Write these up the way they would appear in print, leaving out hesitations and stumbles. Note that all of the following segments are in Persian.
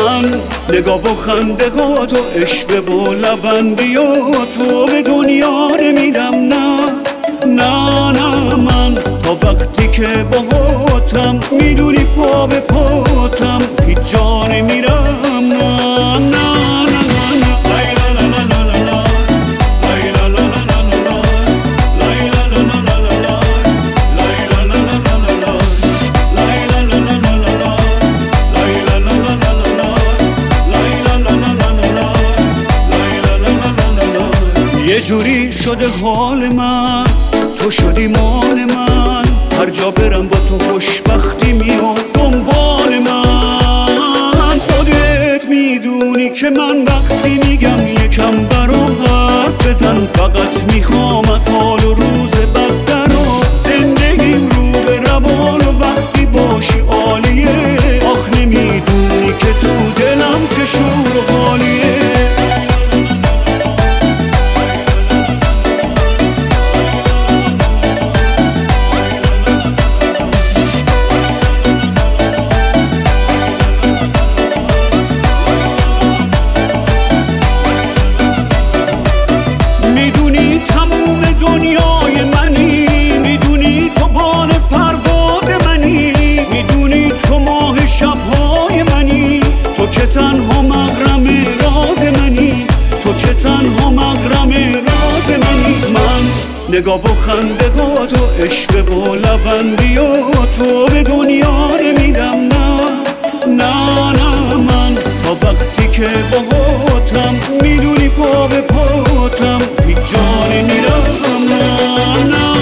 من نگاه و خنده ها تو، عشق و لبندیات تو به دنیا نمیدم. نه نه نه، من تا وقتی که باهاتم میدونی پا به پاتم هیچ جا نمیرم. نه نه یه جوری شده حال من، تو شدی مال من، هر جا برم با تو خوشبختی میاد دنبال من. خودت میدونی که من وقتی میگم یکم برام حرف بزن، فقط میخوام از حال و روز بد درا زندگیم رو به روان و وقتی باشی عالیه. آخ نمیدونی که تو دلم چه شور و حالیه. تنها مغرم راز منی، تو که تنها مغرم راز منی. من نگاه و خنده ها تو، عشق و لبندیات تو به دنیا نمیدم. نه نه نه، من تا وقتی که باهاتم میدونی پا به پاتم هیچ جا نمیرم. نه نه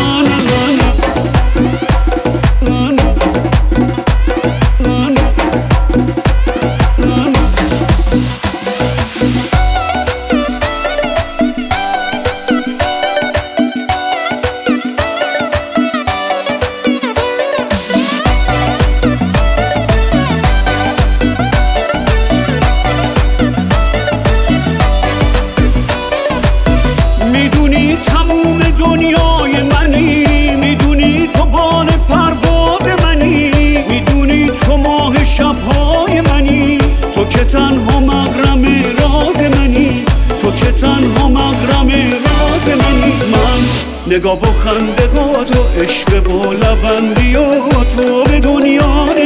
دنیای منی، میدونی تو بال پرواز منی، میدونی تو ماه شبهای منی، تو که تنها مغرم راز منی، تو که تنها مغرم راز منی. من نگاه و خنده ها تو، عشق و لبندیات تو به دنیا